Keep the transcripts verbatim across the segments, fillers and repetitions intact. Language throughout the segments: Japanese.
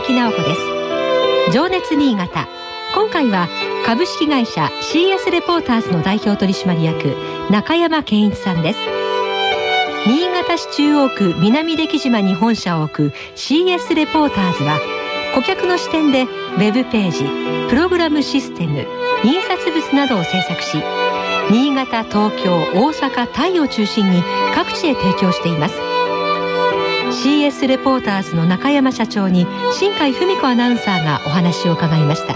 木直子です。情熱新潟、今回は株式会社 シーエス レポーターズの代表取締役中山健一さんです。新潟市中央区南出来島に本社を置く シーエス レポーターズは、顧客の視点でウェブページ、プログラムシステム、印刷物などを制作し、新潟、東京、大阪、タイを中心に各地へ提供しています。 シーエス レポーターズの中山社長に新海文子アナウンサーがお話を伺いました。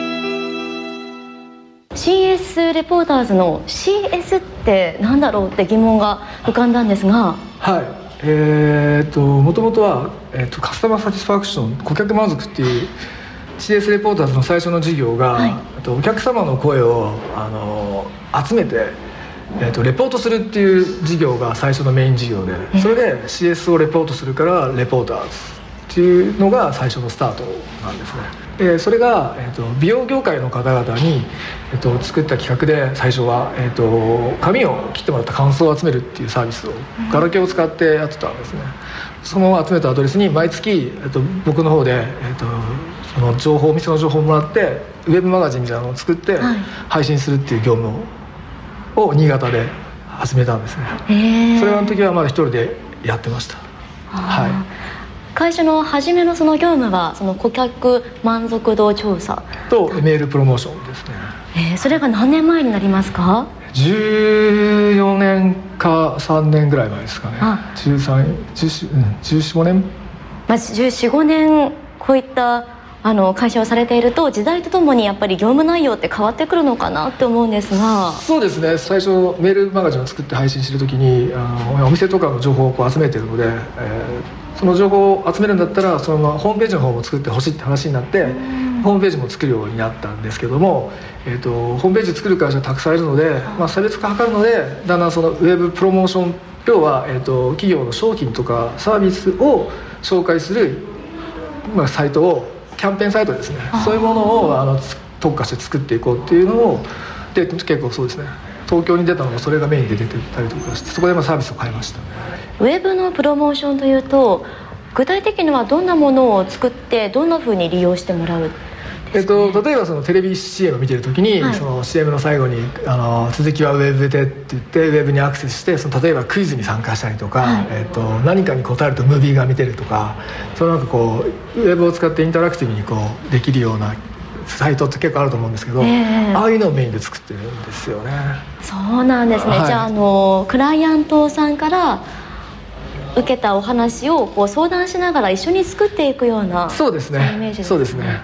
シーエス レポーターズの シーエス って何だろうって疑問が浮かんだんですが、 はい、えー、ともともとは、えー、とカスタマーサティスファクション、顧客満足っていう シーエス レポーターズの最初の事業が、はい、とお客様の声をあの集めて、えー、とレポートするっていう事業が最初のメイン事業で、それで シーエス をレポートするからレポーターズっていうのが最初のスタートなんですね。でそれが、えー、と美容業界の方々に、えー、と作った企画で、最初は、えー、と髪を切ってもらった感想を集めるっていうサービスをガラケーを使ってやってたんですね。その集めたアドレスに毎月、えー、と僕の方で、えー、とその情報、お店の情報をもらってウェブマガジンみたいなのを作って配信するっていう業務を新潟で始めたんですね。それはの時はまだ一人でやってました。はい、 会社の初めのその業務はその顧客満足度調査とメールプロモーションですね。 えー、それが何年前になりますか？ じゅうよねんかさんねんぐらい前ですかね。じゅうさん、じゅうよん、じゅうよん、ごねん、 まあ、じゅうよん、ごねんこういったあの会社をされていると、時代とともにやっぱり業務内容って変わってくるのかなって思うんですが。そうですね、 最初メールマガジンを作って配信してる時に、あのお店とかの情報をこう集めてるので、えーその情報を集めるんだったらそのままホームページの方も作ってほしいって話になって、ホームページも作るようになったんですけども、えー、とホームページ作る会社たくさんいるので、まあ、差別化図るので、だんだんそのウェブプロモーション、要は、えー、と企業の商品とかサービスを紹介する、まあ、サイトを、キャンペーンサイトですね、そういうものをあの特化して作っていこうっていうのを、で結構そうですね、東京に出たのがそれがメインで出てたりとかして、そこでまあサービスを変えました。 ウェブのプロモーションというと、具体的にはどんなものを作ってどんなふうに利用してもらう、 えっと、例えばそのテレビ シーエム を見てるときに、はい、その シーエム の最後にあの続きはウェブでって言ってウェブにアクセスして、その例えばクイズに参加したりとか、はい、えっと、何かに答えるとムービーが見てるとか、そのなんかこうウェブを使ってインタラクティブにこうできるようなサイトって結構あると思うんですけど、えー、ああいうのをメインで作ってるんですよね。 そうなんですね、はい、じゃあ、あのクライアントさんから受けたお話をこう相談しながら一緒に作っていくような、 そうですね、 イメージですね。 そうですね。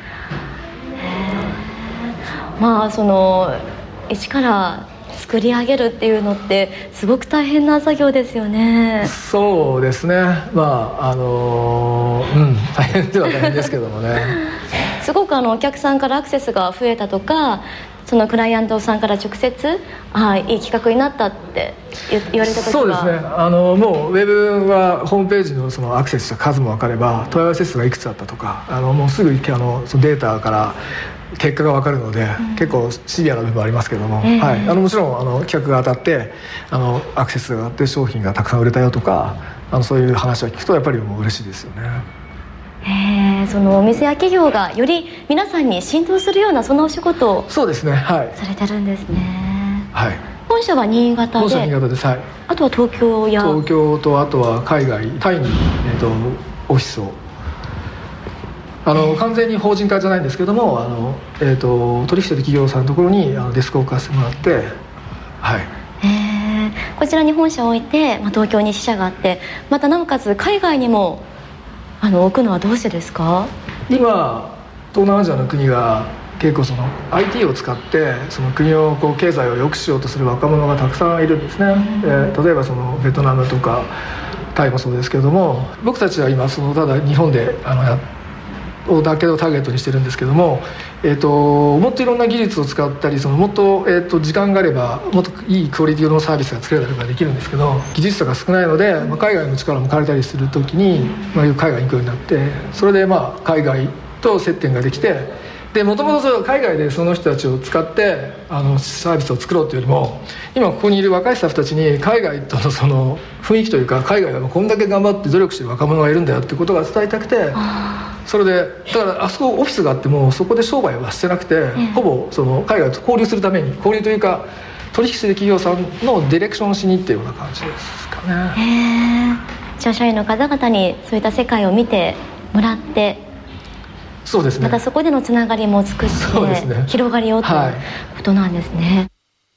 まあその一から作り上げるっていうのってすごく大変な作業ですよね。 そうですね、まああのー、うん大変では大変ですけどもねすごくあのお客さんからアクセスが増えたとか、そのクライアントさんから直接あいい企画になったって言われた時は。 そうですね、あのもうウェブはホームページ の, そのアクセスした数も分かれば、問い合わせ数がいくつあったとか、あのもうすぐあのそのデータから結果が分かるので、うん、結構シビアな部分はありますけども、えーはい、あのもちろんあの企画が当たってあのアクセスがあって商品がたくさん売れたよとか、あのそういう話を聞くとやっぱりもう嬉しいですよね。 えー、そのお店や企業がより皆さんに浸透するようなそのお仕事をそうですね、はい、 されてるんですね。 はい、 本社は新潟で、 本社は新潟です、はい、 あとは東京や東京と、あとは海外、タイに、えー、とオフィスをあの、えー、完全に法人化じゃないんですけども、あの、えー、と取引している企業さんのところにあのデスクを置かせてもらって、はい、 えー、こちらに本社を置いて、まあ、東京に支社があって、またなおかつ海外にもあの置くのはどうしてですか？ 今東南アジアの国が結構その アイティー を使ってその国をこう経済を良くしようとする若者がたくさんいるんですね。で例えばそのベトナムとかタイもそうですけれども、僕たちは今そのただ日本であのやをだけをターゲットにしてるんですけども、えー、ともっといろんな技術を使ったり、そのもっと、えー、と時間があればもっといいクオリティのサービスが作れたりとかできるんですけど、技術差が少ないので、まあ、海外の力も借りたりするときに、まあ、海外に行くようになって、それでまあ海外と接点ができて、でもともと海外でその人たちを使ってあのサービスを作ろうというよりも、今ここにいる若いスタッフたちに海外とのその雰囲気というか、海外はこんだけ頑張って努力してる若者がいるんだよってことが伝えたくて、 それでだからあそこオフィスがあってもそこで商売はしてなくて、えー、ほぼその海外と交流するために交流というか取引してる企業さんのディレクションをしに行ってるような感じですかね。 へー、じゃあ社員の方々にそういった世界を見てもらって、 そうですね、 またそこでのつながりも作って、ね、広がりようということなんですね。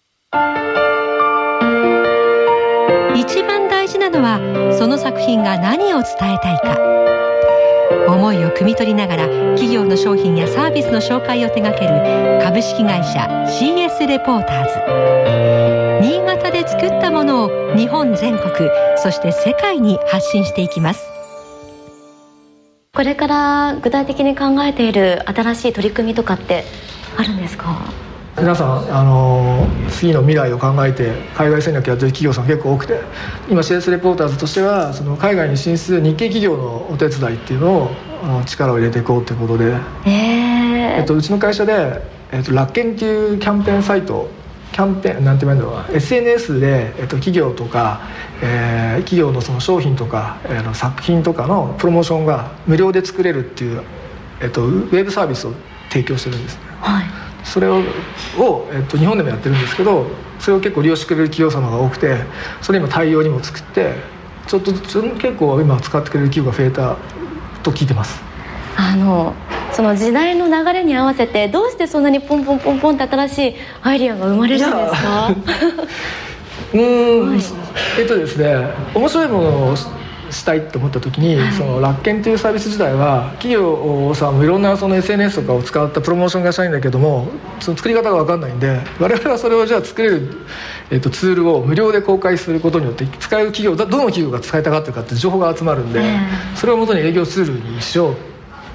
はい、一番大事なのはその作品が何を伝えたいか、思いを汲み取りながら企業の商品やサービスの紹介を手掛ける株式会社 シーエス レポーターズ。新潟で作ったものを日本全国、そして世界に発信していきます。 これから具体的に考えている新しい取り組みとかってあるんですか？ 皆さん、あの次の未来を考えて海外戦略やってる企業さん結構多くて、今 シーエス レポーターズとしてはその海外に進出する日系企業のお手伝いっていうのをあの力を入れていこうということで、えーえっと、うちの会社で、えっと、楽研っていうキャンペーンサイト、キャンペーンなんて言うんだろうな、 エスエヌエス で、えっと、企業とか、えー、企業のその商品とか、えー、の作品とかのプロモーションが無料で作れるっていう、えっと、ウェブサービスを提供してるんですね。はい、それを、をえっと、日本でもやってるんですけど、それを結構利用してくれる企業様が多くて、それ今対応にも作ってちょっと結構今使ってくれる企業が増えたと聞いてます。 あのその時代の流れに合わせてどうしてそんなにポンポンポンポンって新しいアイディアが生まれるんですか？ うーん、はい、えっとですね面白いものをしたいと思った時に、はい、その楽研というサービス自体は企業さんもいろんなその エスエヌエス とかを使ったプロモーションがしたいんだけども、その作り方が分かんないんで、我々はそれをじゃあ作れる、えっと、ツールを無料で公開することによって使える企業、どの企業が使いたがってるかって情報が集まるんで、それをもとに営業ツールにしようって、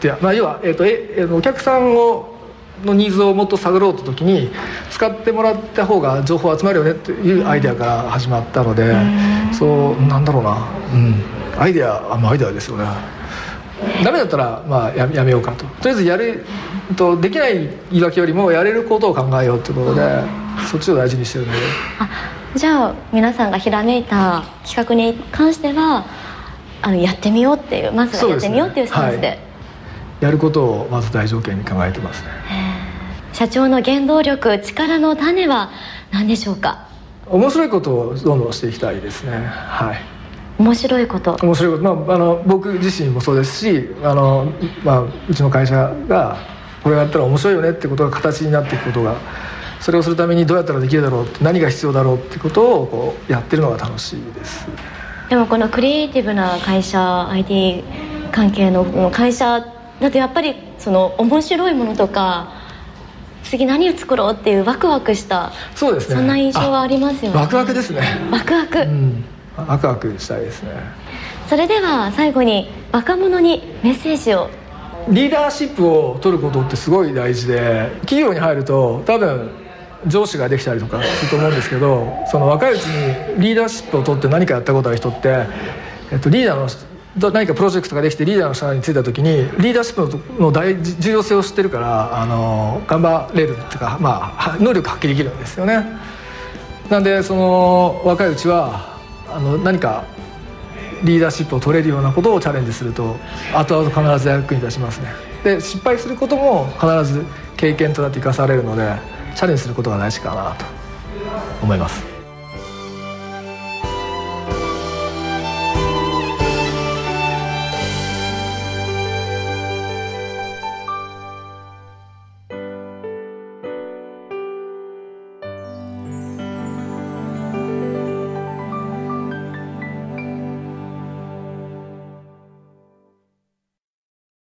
まあ、要は、えっと、えお客さんをのニーズをもっと探ろうと時に使ってもらった方が情報集まるよねっていうアイデアから始まったので、そうなんだろうな、うん、アイデア、あ、まあ、アイデアですよね。ダメだったら、まあ、や, やめようかと、とりあえずやるとできない言い訳よりもやれることを考えようということで、そっちを大事にしてるので。 あ、じゃあ皆さんがひらめいた企画に関してはあのやってみようっていう、まずはやってみようっていうスタンスで、はい、やることをまず大条件に考えてますね。 社長の原動力、力の種は何でしょうか？ 面白いことをどんどんしていきたいですね。はい。 面白いこと面白いこと、まあ、あの僕自身もそうですし、あの、まあ、うちの会社がこれをやったら面白いよねってことが形になっていくことが、それをするためにどうやったらできるだろうって、何が必要だろうってことをこうやってるのが楽しいです。 でもこのクリエイティブな会社、 アイティー 関係の会社だとやっぱりその面白いものとか次何を作ろうっていうワクワクした、 そうですね、 そんな印象はありますよね。 ワクワクですね。 ワクワク、うん、 ワクワクしたいですね。 それでは最後に若者にメッセージを。 リーダーシップを取ることってすごい大事で、企業に入ると多分上司ができたりとかすると思うんですけど、その若いうちにリーダーシップを取って何かやったことある人って、えっと、リーダーの何かプロジェクトができてリーダーの下についた時にリーダーシップの大重要性を知ってるから、あの頑張れるっていうか、まあ、能力発揮できるんですよね。なんでその若いうちはあの何かリーダーシップを取れるようなことをチャレンジすると後々必ず役に立ちますね。で失敗することも必ず経験となって生かされるので、チャレンジすることが大事かなと思います。